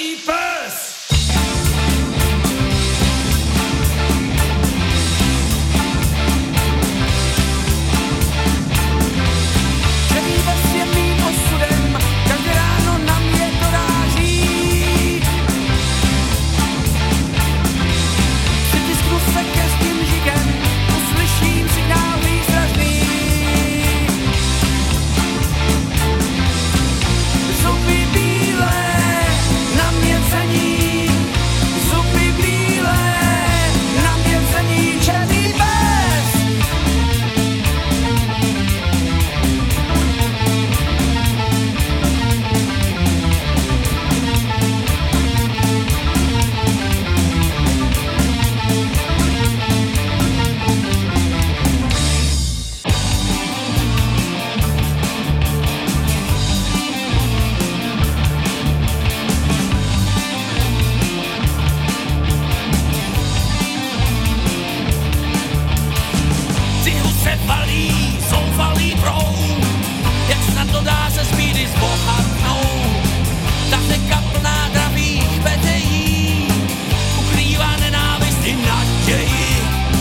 Šedý pes! Šedý pes je mým osudem, každé ráno na mě doráží. Přitisknu se keřkým žigem, uslyším signál výstražný. Zuby bílé na mě cení, zuby bílé na mě cení, šedý pes. Cihu se valí, zoufalý proud, jak snad to dá se z bídy zbohatnout. Ta řeka plná dravých petejí ukrývá nenávist i naději.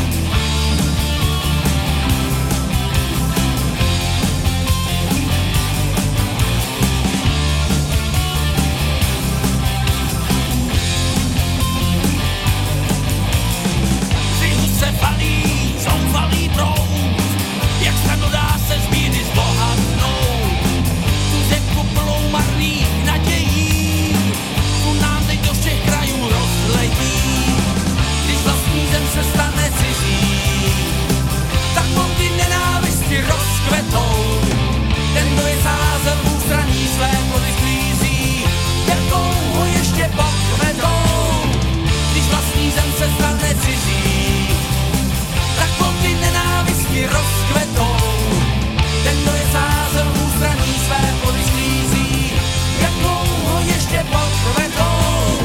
Cihu se valí, zoufalý proud, jak snad to dá se z bídy zbohatnout. Tu řeku plnou marných nadějí, tu nám teď do všech krajů rozlejí. Když vlastní zem se stane cizí, tak plody nenávisti rozkvetou. Ten, kdo je zázel v ústraní své plody sklízí, jakou ho ještě pokvetou. Když vlastní zem se stane cizí, tak plody nenávisti rozkvetou. Ten, kdo je zázel v ústraní své plody sklízí, jakou ho ještě pokvetou.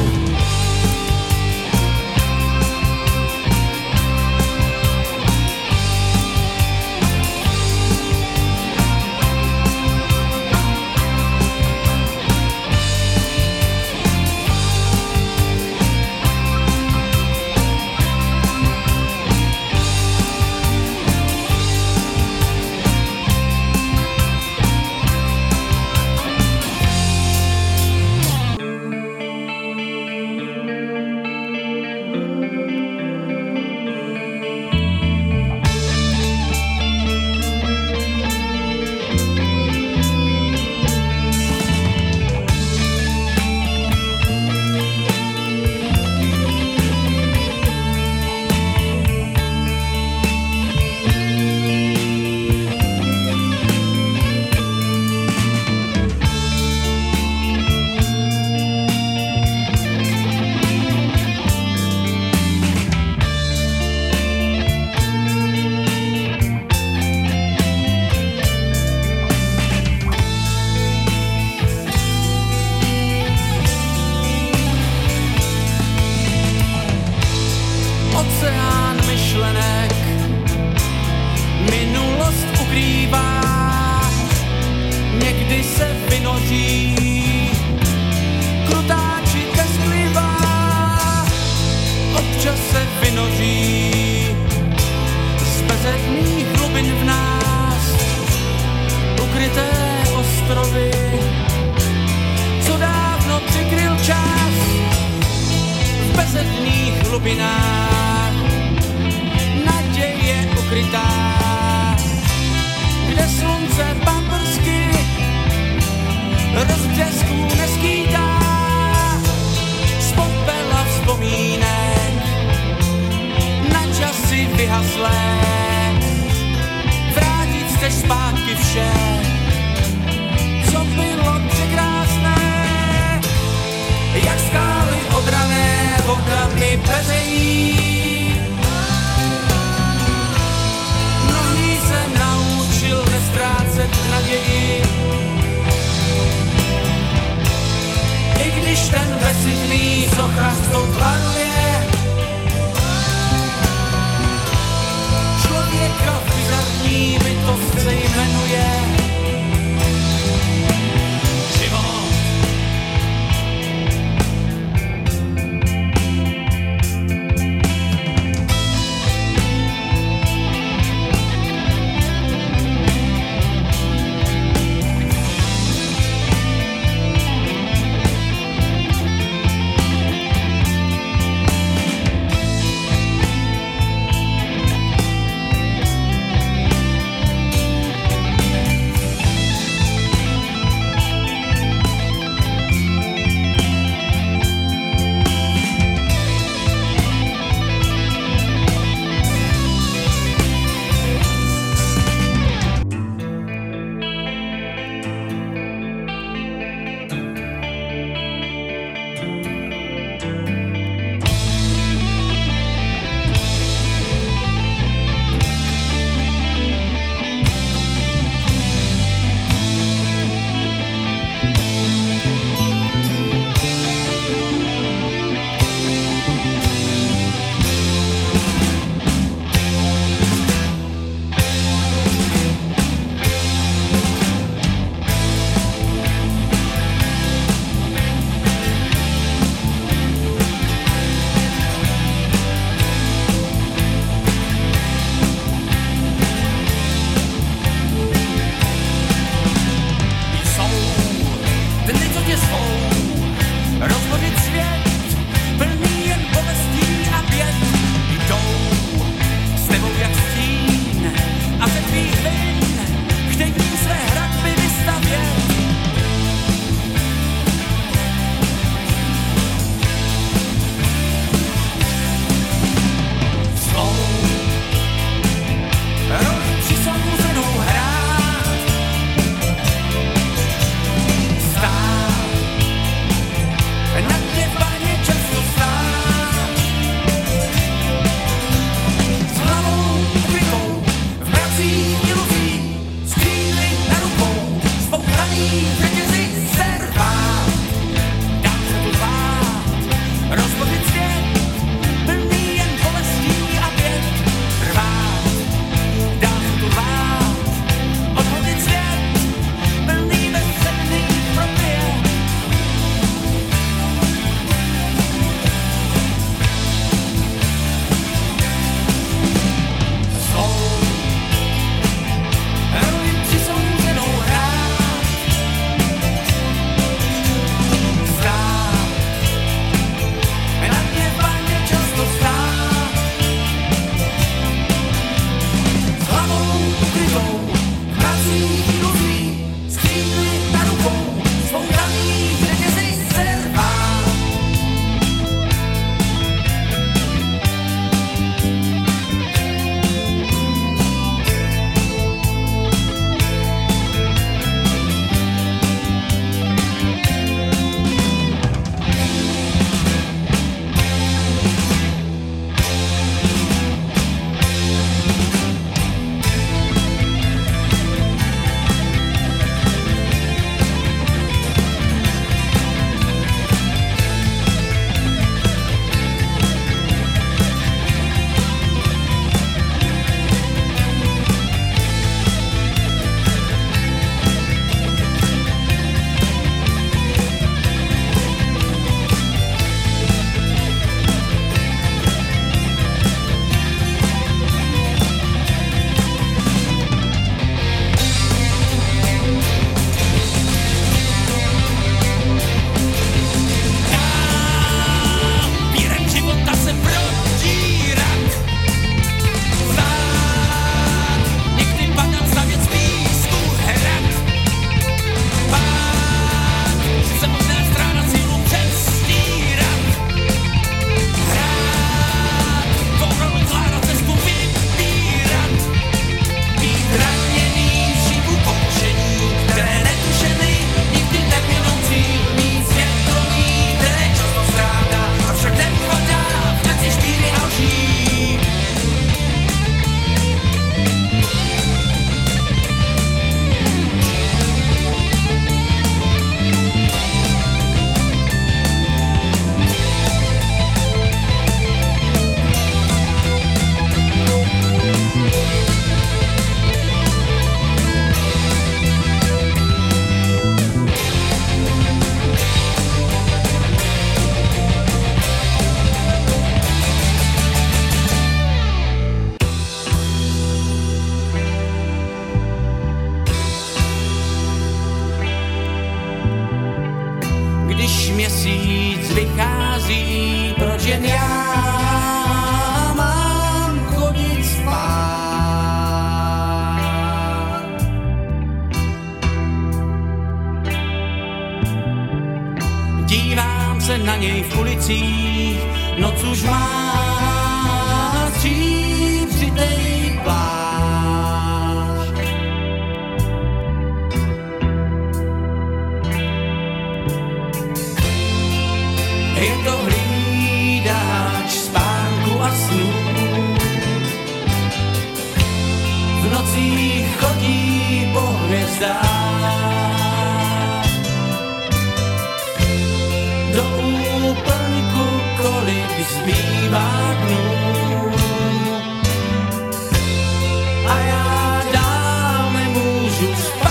Oceán myšlenek minulost ukrývá, někdy se vynoří krutá či tesklivá, občas se vynoří z bezedných hlubin v nás ukryté ostrovy, co dávno přikryl čas v bezedných hlubinách. Naděje ukrytá, kde slunce pamprsky rozbřesků neskýtá. Z popela vzpomínek na časy vyhaslé vrátit chceš zpátky vše, co bylo překrásné. Jak skály odrané vodami peřejí, mnohý se naučil nestrácet naději. I když ten bezsitný sochařskou tvaruje, člověka v bizarní bytost sejme neví, proč jen já mám chodit spát. Dívám se na něj v ulicích, noc už má stříbřitej plášť. Je to hlídač spánku a snů, v nocích chodí po hvězdách. Do úplňku kolik zbývá dnů a já dál nemůžu spát.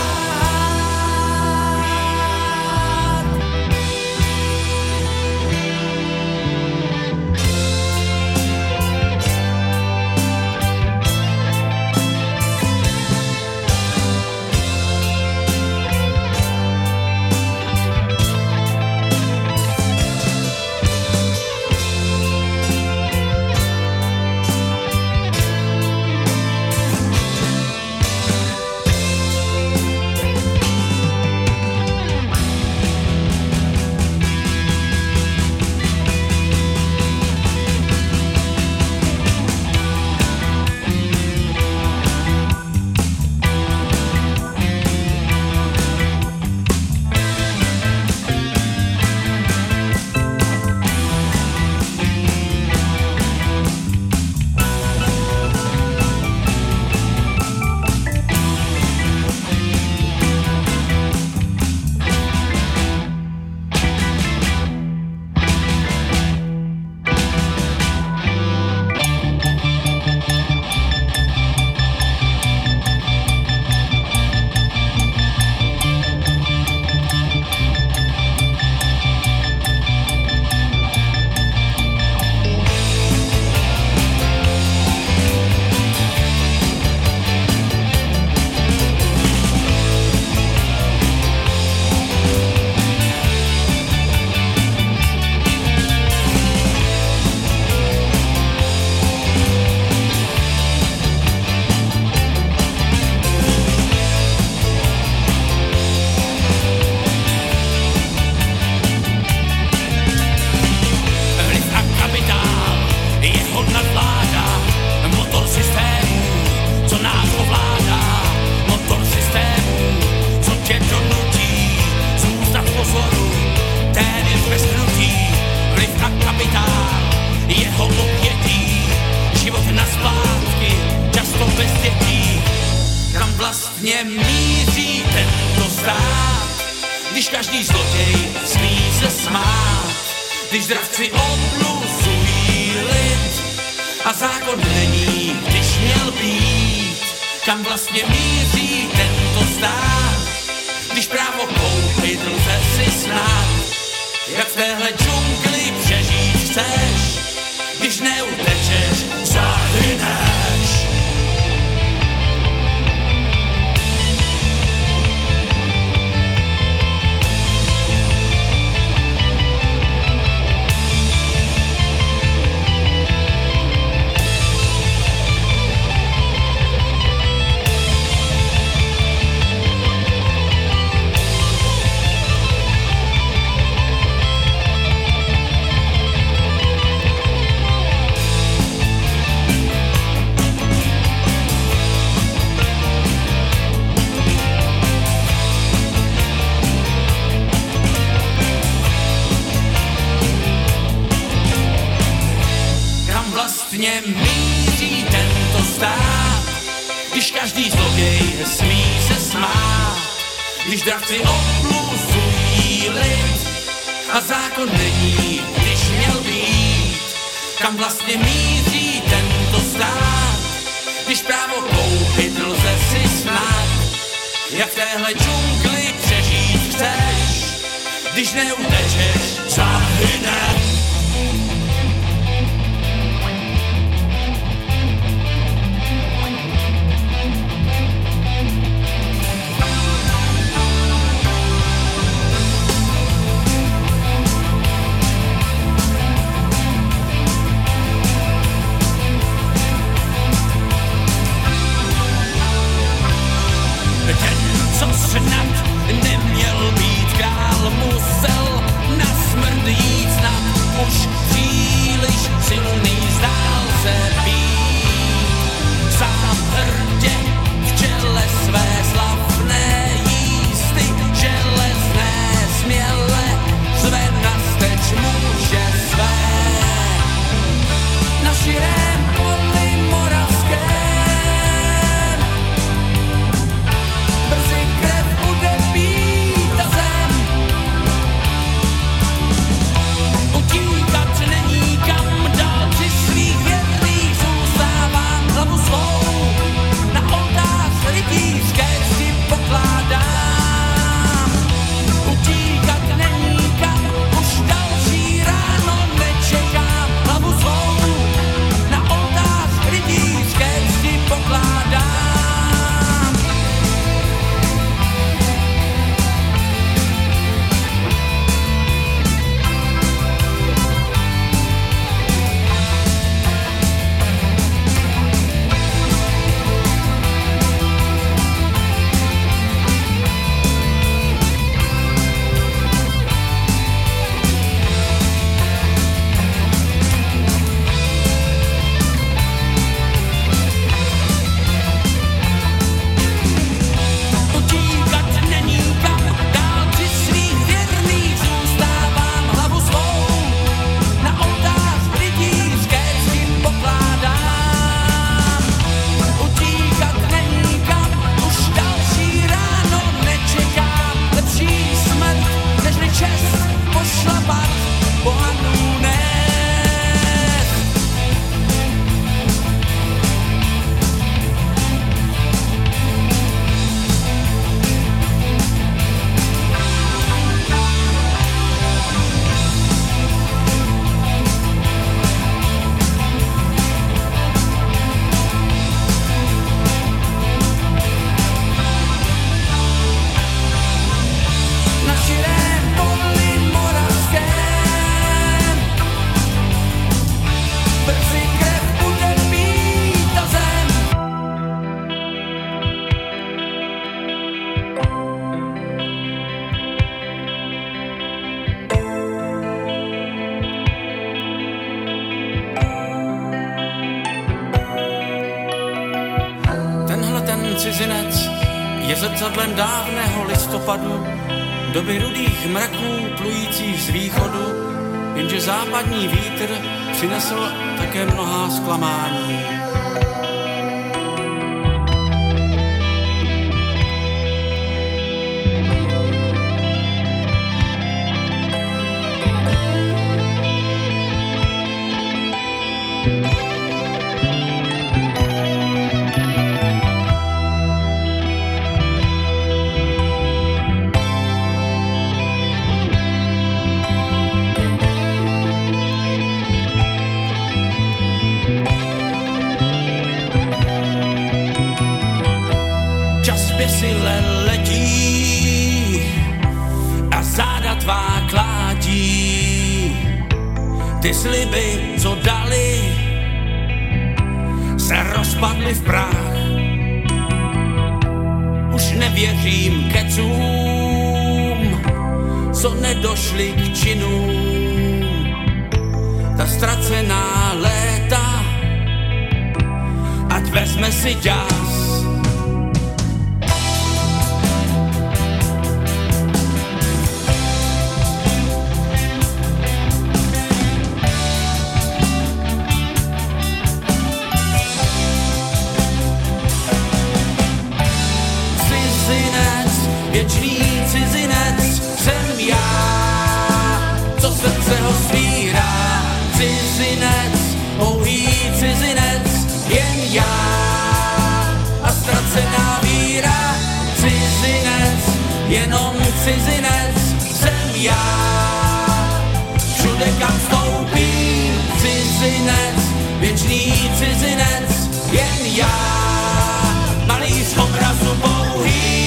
zrcadlem dávného listopadu, doby rudých mraků plujících z východu, jenže západní vítr přinesl také mnohá zklamání. Sile letí a záda tvá kládí. Ty sliby, co dali, se rozpadly v prach. Už nevěřím kecům, co nedošli k činům. Ta ztracená léta, ať vezme si ďás. Věčný cizinec jsem já, co srdce ho svírá. Cizinec, pouhý cizinec, jen já a ztracená víra. Cizinec, jenom cizinec jsem já. Všude kam stoupím, cizinec, věčný cizinec, jen já. Malíř obrazu pouhý.